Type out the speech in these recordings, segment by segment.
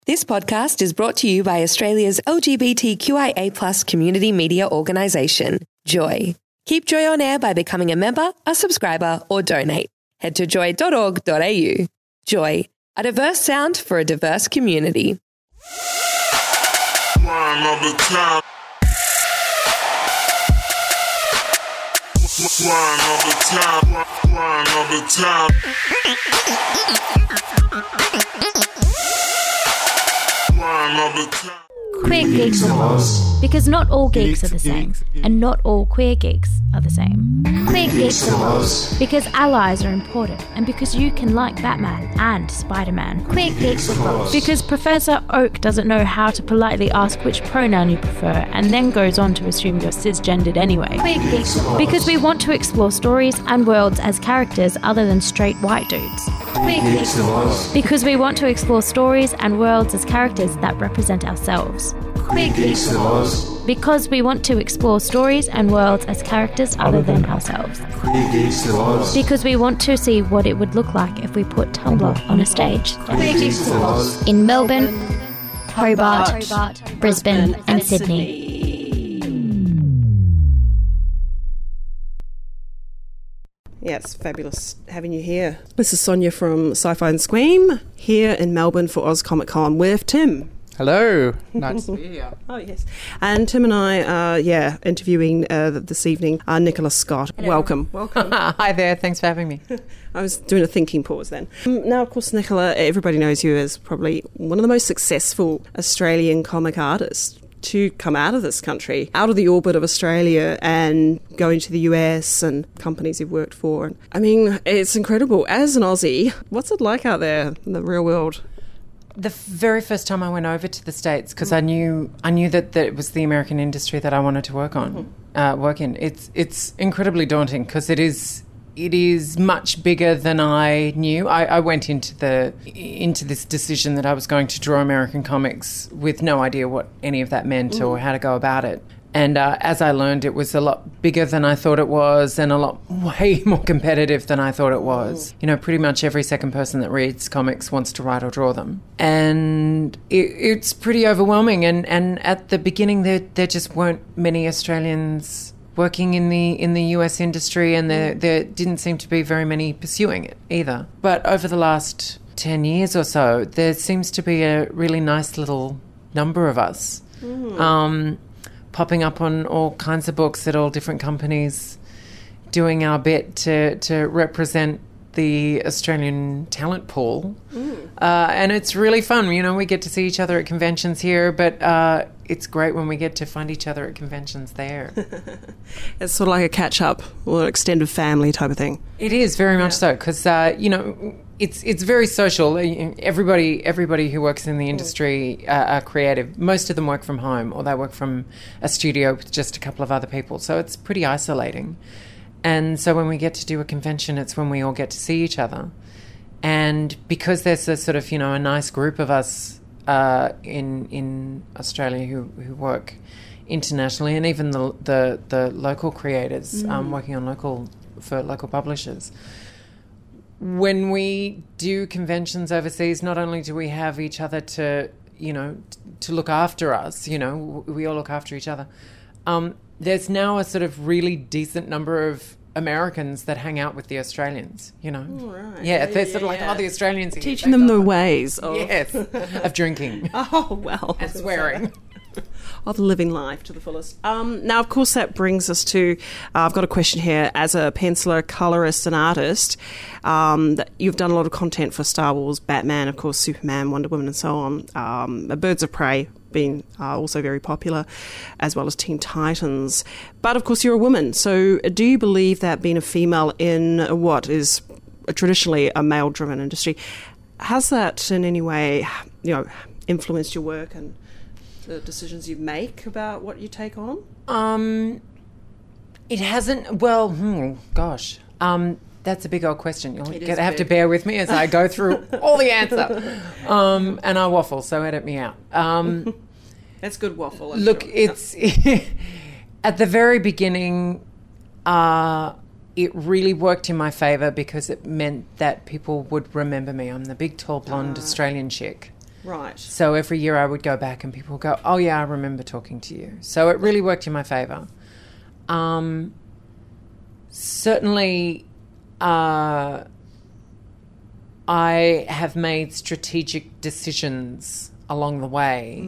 This podcast is brought to you by Australia's LGBTQIA+ community media organisation, Joy. Keep Joy on air by becoming a member, a subscriber, or donate. Head to joy.org.au. Joy, a diverse sound for a diverse community. Queer Geeks Awards. Because not all geeks are the same, and not all queer geeks are the same. Queer Geeks Awards. Because allies are important, and because you can like Batman and Spider-Man. Queer Geeks Awards. Because Professor Oak doesn't know how to politely ask which pronoun you prefer, and then goes on to assume you're cisgendered anyway. Queer Geeks Awards. Because we want to explore stories and worlds as characters other than straight white dudes. Queer Geeks Awards. Because we want to explore stories and worlds as characters that represent ourselves. Queer Geeks Awards. Because we want to explore stories and worlds as characters other than ourselves. Queer Geeks Awards. Because we want to see what it would look like if we put Tumblr on a stage. Queer Geeks Awards. In Melbourne, Hobart, Brisbane and Sydney. Yeah, it's fabulous having you here. This is Sonia from Sci-Fi and Scream, here in Melbourne for Oz Comic Con with Tim. Hello, nice to be here. Oh, yes. And Tim and I are, interviewing this evening Nicola Scott. Hello. Welcome. Hi there, thanks for having me. I was doing a thinking pause then. Now, of course, Nicola, everybody knows you as probably one of the most successful Australian comic artists to come out of this country, out of the orbit of Australia and going to the US and companies you've worked for. I mean, it's incredible. As an Aussie, what's it like out there in the real world? The very first time I went over to the States, because I knew that it was the American industry that I wanted to work in. It's incredibly daunting because it is much bigger than I knew. I went into this decision that I was going to draw American comics with no idea what any of that meant or how to go about it. And as I learned, it was a lot bigger than I thought it was and a lot way more competitive than I thought it was. You know, pretty much every second person that reads comics wants to write or draw them. And it's pretty overwhelming. And at the beginning, there just weren't many Australians working in the US industry, and there didn't seem to be very many pursuing it either. But over the last 10 years or so, there seems to be a really nice little number of us popping up on all kinds of books at all different companies, doing our bit to represent the Australian talent pool. And it's really fun. You know, we get to see each other at conventions here, but it's great when we get to find each other at conventions there. It's sort of like a catch-up or extended family type of thing. It is very much so, because, it's very social. Everybody who works in the industry are creative. Most of them work from home, or they work from a studio with just a couple of other people. So it's pretty isolating. And so when we get to do a convention, it's when we all get to see each other. And because there's a sort of, a nice group of us in Australia who work internationally, and even the local creators working on for local publishers. When we do conventions overseas, not only do we have each other to look after us, we all look after each other. There's now a sort of really decent number of Americans that hang out with the Australians, Oh, right. Yeah, they're sort of like, the Australians here. Teaching them the ways of... Yes, of drinking. Oh, well. And swearing. Of living life to the fullest. Now, of course, that brings us to... I've got a question here. As a penciler, colorist and artist, you've done a lot of content for Star Wars, Batman, of course, Superman, Wonder Woman and so on. Birds of Prey being also very popular, as well as Teen Titans. But, of course, you're a woman. So do you believe that being a female in what is traditionally a male-driven industry, has that in any way, influenced your work and the decisions you make about what you take on? It hasn't. Well, gosh. That's a big old question. You'll have to bear with me as I go through all the answer. And I waffle, so edit me out. That's good waffle. Look, it's at the very beginning, it really worked in my favour because it meant that people would remember me. I'm the big, tall, blonde Australian chick. Right. So every year I would go back and people would go, oh, yeah, I remember talking to you. So it really worked in my favour. Certainly, I have made strategic decisions along the way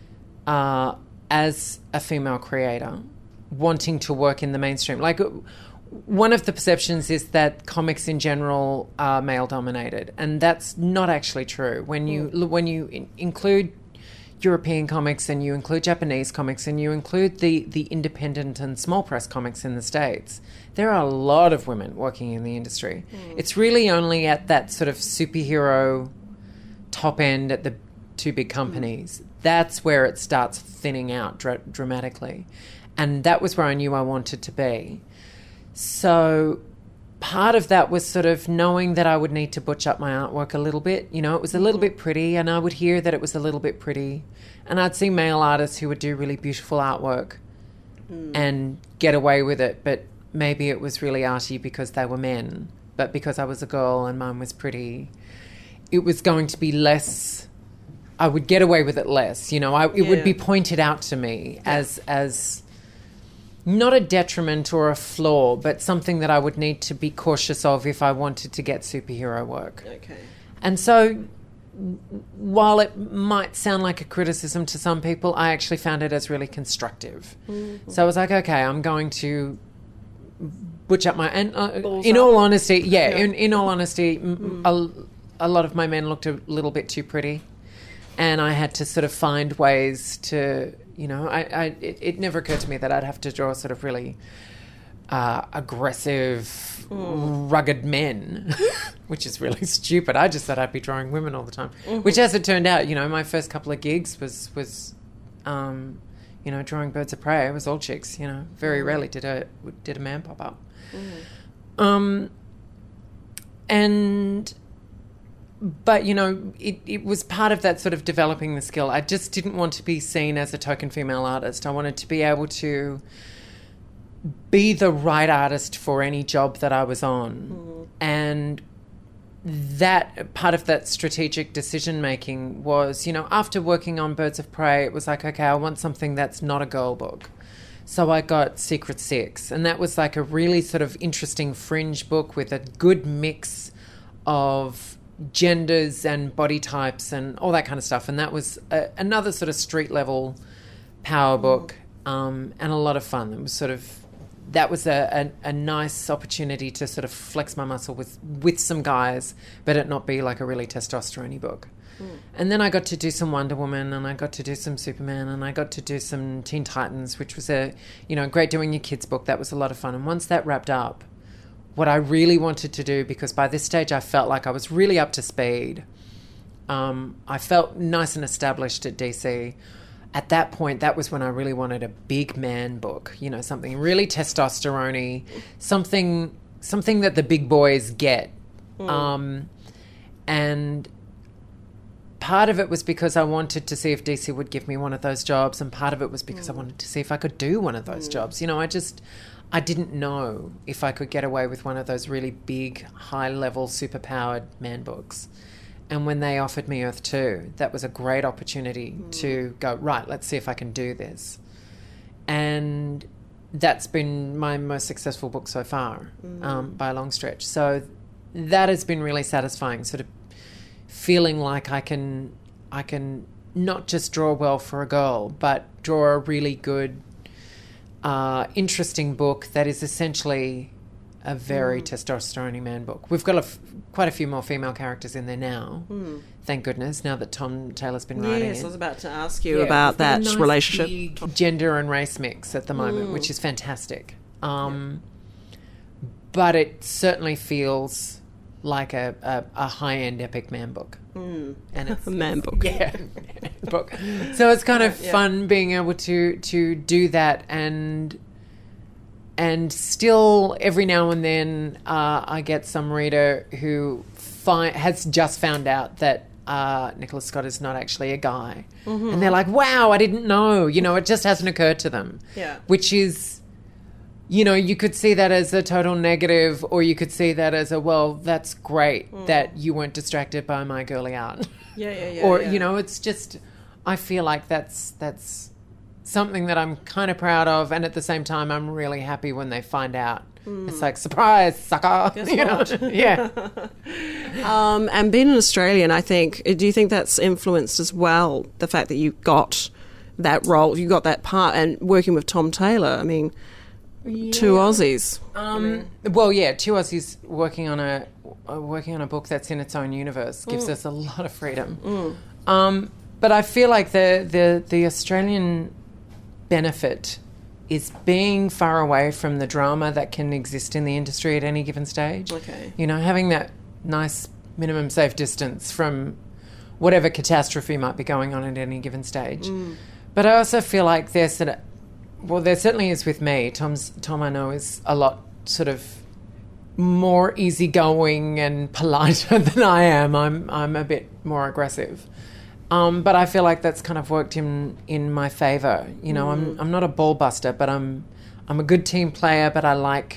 as a female creator, wanting to work in the mainstream. Like, one of the perceptions is that comics in general are male-dominated, and that's not actually true. When you include European comics and you include Japanese comics and you include the independent and small press comics in the States, there are a lot of women working in the industry. It's really only at that sort of superhero top end at the two big companies. That's where it starts thinning out dramatically. And that was where I knew I wanted to be. So part of that was sort of knowing that I would need to butch up my artwork a little bit. You know, it was a little bit pretty, and I would hear that it was a little bit pretty. And I'd see male artists who would do really beautiful artwork and get away with it, but maybe it was really arty because they were men. But because I was a girl and mine was pretty, it was going to be less... I would get away with it less. You know, it would be pointed out to me as not a detriment or a flaw, but something that I would need to be cautious of if I wanted to get superhero work. Okay. And so while it might sound like a criticism to some people, I actually found it as really constructive. Mm-hmm. So I was like, okay, I'm going to butch up my... And in all honesty, in all honesty, a lot of my men looked a little bit too pretty. And I had to sort of find ways to, you know, it never occurred to me that I'd have to draw sort of really aggressive, rugged men, which is really stupid. I just thought I'd be drawing women all the time, which, as it turned out, you know, my first couple of gigs was you know, drawing Birds of Prey. It was all chicks, you know. Very rarely did a man pop up. But, you know, it was part of that sort of developing the skill. I just didn't want to be seen as a token female artist. I wanted to be able to be the right artist for any job that I was on. And that part of that strategic decision-making was, you know, after working on Birds of Prey, it was like, okay, I want something that's not a girl book. So I got Secret Six, and that was like a really sort of interesting fringe book with a good mix of genders and body types and all that kind of stuff. And that was another sort of street level power book, and a lot of fun. It was sort of, that was a nice opportunity to sort of flex my muscle with some guys, but it not be like a really testosterone-y book. And then I got to do some Wonder Woman, and I got to do some Superman, and I got to do some Teen Titans, which was a, you know, great doing your kids book. That was a lot of fun. And once that wrapped up, what I really wanted to do, because by this stage I felt like I was really up to speed. I felt nice and established at DC. At that point, that was when I really wanted a big man book, you know, something really testosterone-y, something that the big boys get. And part of it was because I wanted to see if DC would give me one of those jobs, and part of it was because I wanted to see if I could do one of those jobs. You know, I didn't know if I could get away with one of those really big, high-level, superpowered man books. And when they offered me Earth 2, that was a great opportunity to go, right, let's see if I can do this. And that's been my most successful book so far, by a long stretch. So that has been really satisfying, sort of feeling like I can not just draw well for a girl, but draw a really good, interesting book that is essentially a very testosterone-y man book. We've got quite a few more female characters in there now, thank goodness, now that Tom Taylor's been writing it. Yes, I was about to ask you about that nice relationship. Big gender and race mix at the moment, which is fantastic. But it certainly feels like a high-end epic man book. And it's A man book. Yeah, book. So it's kind of fun being able to do that, and still every now and then I get some reader who has just found out that Nicholas Scott is not actually a guy. And they're like, wow, I didn't know. You know, it just hasn't occurred to them. Yeah. Which is, you know, you could see that as a total negative, or you could see that as a, well, that's great that you weren't distracted by my girly art. Or, yeah. you know, it's just, I feel like that's something that I'm kind of proud of, and at the same time I'm really happy when they find out. It's like, surprise, sucker. Guess you know? what? Yeah. And being an Australian, I think, do you think that's influenced as well, the fact that you got that role, you got that part, and working with Tom Taylor, I mean, two Aussies. Well, yeah, two Aussies working on a book that's in its own universe gives us a lot of freedom. But I feel like the Australian benefit is being far away from the drama that can exist in the industry at any given stage. Okay. You know, having that nice minimum safe distance from whatever catastrophe might be going on at any given stage. But I also feel like there certainly is with me. Tom, I know, is a lot sort of more easygoing and politer than I am. I'm a bit more aggressive. But I feel like that's kind of worked in my favour. You know, I'm not a ball buster, but I'm a good team player. But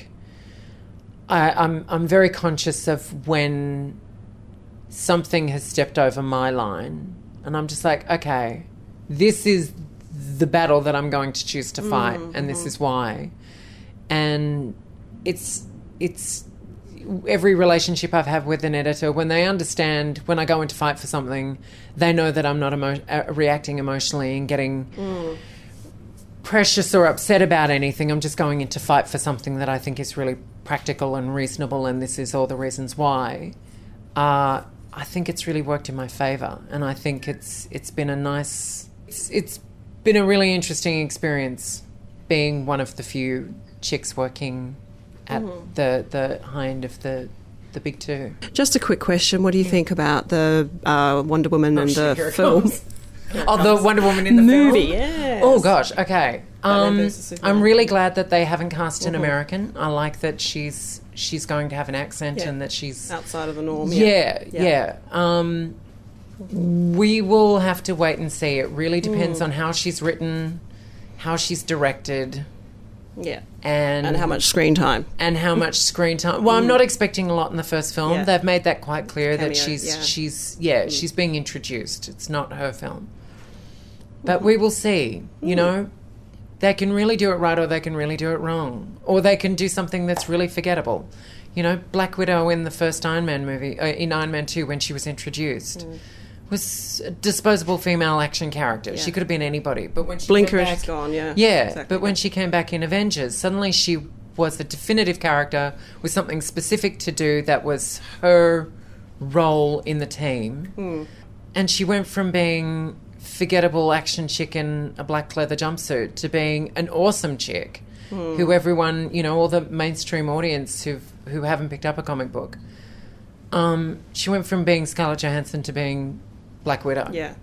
I'm very conscious of when something has stepped over my line, and I'm just like, okay, this is the battle that I'm going to choose to fight, and this is why. And it's every relationship I've had with an editor, when they understand when I go in to fight for something, they know that I'm not reacting emotionally and getting precious or upset about anything. I'm just going in to fight for something that I think is really practical and reasonable, and this is all the reasons why. I think it's really worked in my favour, and I think it's been it's been a really interesting experience being one of the few chicks working at the high end of the big two. Just a quick question. What do you think about the Wonder Woman and the film? The Wonder Woman in the movie, film? yes. Oh, gosh, okay. Batman versus Superman. I'm really glad that they haven't cast an American. I like that she's going to have an accent and that she's... outside of the norm. Yeah. We will have to wait and see. It really depends on how she's written, how she's directed... Yeah. And how much screen time. Well, I'm not expecting a lot in the first film. Yeah. They've made that quite clear. Cameo, that she's being introduced. It's not her film. But we will see. You know, they can really do it right, or they can really do it wrong, or they can do something that's really forgettable. You know, Black Widow in the first Iron Man movie, in Iron Man 2, when she was introduced, was a disposable female action character. She could have been anybody, but when she Blinker, came back, she's gone. Yeah. Exactly. But when she came back in Avengers, suddenly she was a definitive character with something specific to do that was her role in the team, and she went from being forgettable action chick in a black leather jumpsuit to being an awesome chick who everyone, you know, all the mainstream audience who haven't picked up a comic book. She went from being Scarlett Johansson to being Black Widow. Yeah.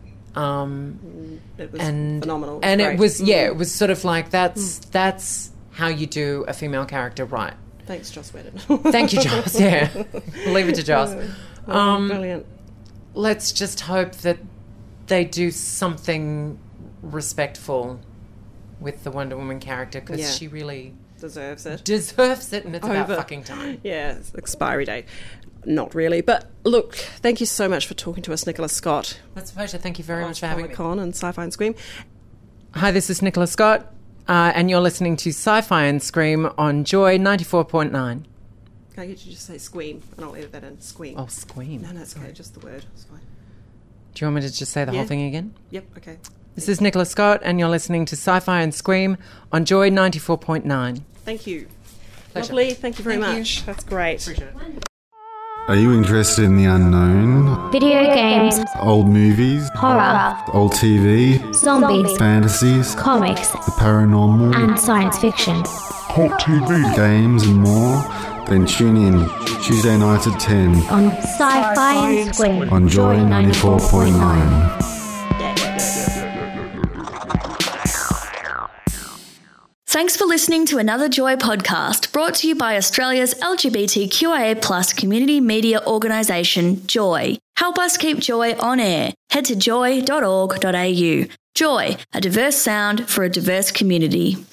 It was phenomenal. And great. it was it was sort of like that's how you do a female character right. Thanks, Joss Whedon. Thank you, Joss. Yeah. Leave it to Joss. Brilliant. Let's just hope that they do something respectful with the Wonder Woman character, because she really deserves it, and it's about fucking time. Yeah, it's expiry date. Not really, but look, thank you so much for talking to us, Nicola Scott. That's a pleasure. Thank you very much for having me. Comic-Con and Sci-Fi and Scream. Hi, this is Nicola Scott, and you're listening to Sci-Fi and Scream on Joy 94.9. Can I get you to just say Scream, and I'll edit that in. Scream. Oh, Scream. No, it's okay, just the word. It's fine. Do you want me to just say the whole thing again? Yep, okay. This is Nicola Scott, and you're listening to Sci-Fi and Scream on Joy 94.9. Thank you. Pleasure. Lovely. Thank you very much. That's great. Appreciate it. Are you interested in the unknown? Video games, Old movies? horror, Old TV? zombies, Fantasies? comics, The paranormal? and science fiction. Hot TV? Games and more? Then tune in Tuesday nights at 10 On Sci-Fi and Scream on Joy 94.9. Thanks for listening to another Joy podcast brought to you by Australia's LGBTQIA+ community media organisation, Joy. Help us keep Joy on air. Head to joy.org.au. Joy, a diverse sound for a diverse community.